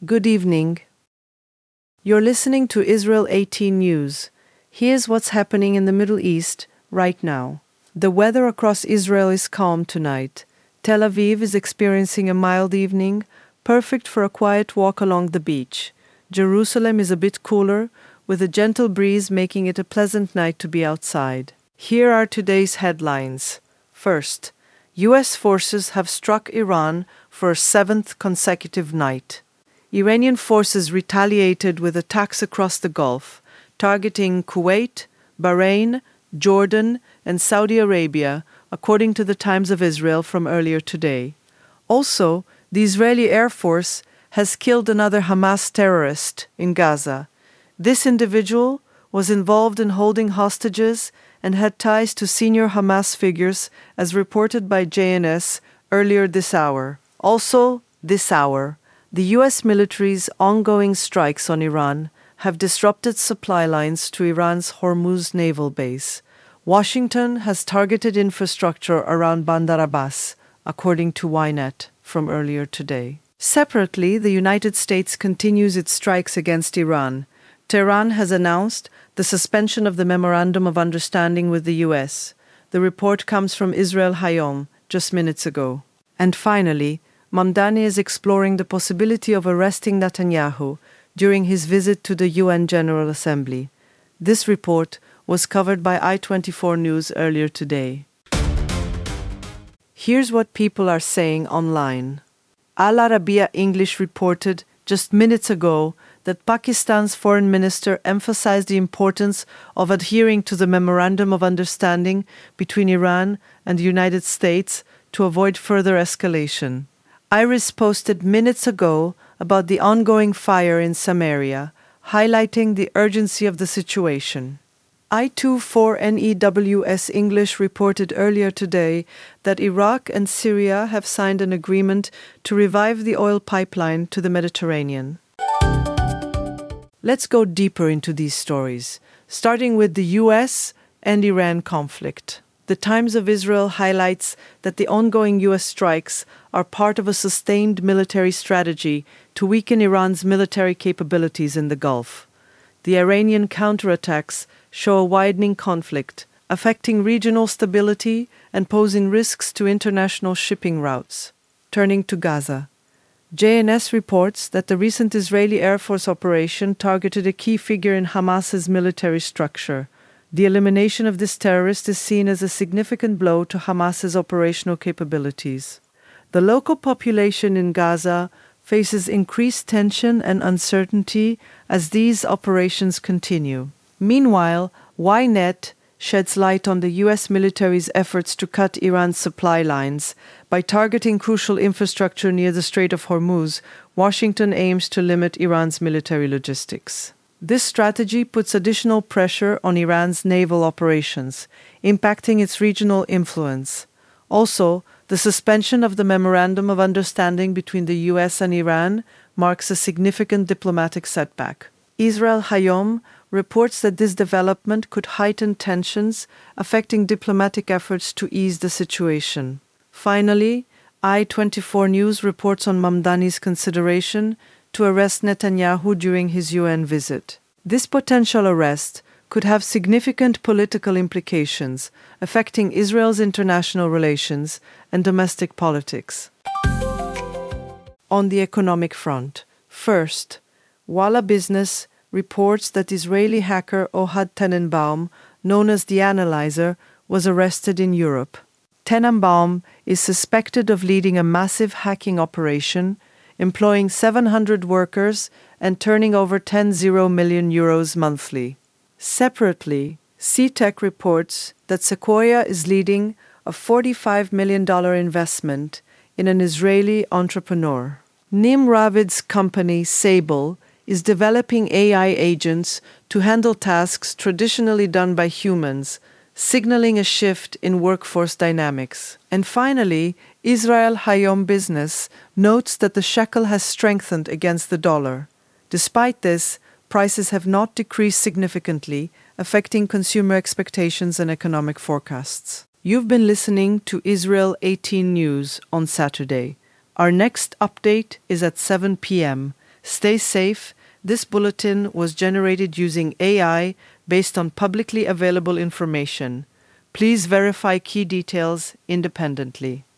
Good evening. You're listening to Israel 18 News. Here's what's happening in the Middle East right now. The weather across Israel is calm tonight. Tel Aviv is experiencing a mild evening, perfect for a quiet walk along the beach. Jerusalem is a bit cooler, with a gentle breeze making it a pleasant night to be outside. Here are today's headlines. First, U.S. forces have struck Iran for a seventh consecutive night. Iranian forces retaliated with attacks across the Gulf, targeting Kuwait, Bahrain, Jordan, and Saudi Arabia, according to the Times of Israel from earlier today. Also, the Israeli Air Force has killed another Hamas terrorist in Gaza. This individual was involved in holding hostages and had ties to senior Hamas figures, as reported by JNS earlier this hour. Also, this hour, the U.S. military's ongoing strikes on Iran have disrupted supply lines to Iran's Hormuz naval base. Washington has targeted infrastructure around Bandar Abbas, according to Ynet from earlier today. Separately, the United States continues its strikes against Iran. Tehran has announced the suspension of the Memorandum of Understanding with the U.S. The report comes from Israel Hayom just minutes ago. And finally, Mamdani is exploring the possibility of arresting Netanyahu during his visit to the UN General Assembly. This report was covered by I24 News earlier today. Here's what people are saying online. Al Arabiya English reported just minutes ago that Pakistan's foreign minister emphasized the importance of adhering to the Memorandum of Understanding between Iran and the United States to avoid further escalation. Iris posted minutes ago about the ongoing fire in Samaria, highlighting the urgency of the situation. I24NEWS English reported earlier today that Iraq and Syria have signed an agreement to revive the oil pipeline to the Mediterranean. Let's go deeper into these stories, starting with the U.S. and Iran conflict. The Times of Israel highlights that the ongoing U.S. strikes are part of a sustained military strategy to weaken Iran's military capabilities in the Gulf. The Iranian counterattacks show a widening conflict, affecting regional stability and posing risks to international shipping routes. Turning to Gaza. JNS reports that the recent Israeli Air Force operation targeted a key figure in Hamas's military structure. The elimination of this terrorist is seen as a significant blow to Hamas's operational capabilities. The local population in Gaza faces increased tension and uncertainty as these operations continue. Meanwhile, Ynet sheds light on the U.S. military's efforts to cut Iran's supply lines. By targeting crucial infrastructure near the Strait of Hormuz, Washington aims to limit Iran's military logistics. This strategy puts additional pressure on Iran's naval operations, impacting its regional influence. Also, the suspension of the Memorandum of Understanding between the U.S. and Iran marks a significant diplomatic setback. Israel Hayom reports that this development could heighten tensions, affecting diplomatic efforts to ease the situation. Finally, I24 News reports on Mamdani's consideration to arrest Netanyahu during his UN visit. This potential arrest could have significant political implications, affecting Israel's international relations and domestic politics. On the economic front, first, Walla Business reports that Israeli hacker Ohad Tenenbaum, known as the Analyzer, was arrested in Europe. Tenenbaum is suspected of leading a massive hacking operation, employing 700 workers and turning over 10 million euros monthly. Separately, CTech reports that Sequoia is leading a $45 million investment in an Israeli entrepreneur. Nim Ravid's company, Sable, is developing AI agents to handle tasks traditionally done by humans, signaling a shift in workforce dynamics. And finally, Israel Hayom Business notes that the shekel has strengthened against the dollar. Despite this, prices have not decreased significantly, affecting consumer expectations and economic forecasts. You've been listening to Israel 18 News on Saturday. Our next update is at 7 p.m. Stay safe. This bulletin was generated using AI based on publicly available information. Please verify key details independently.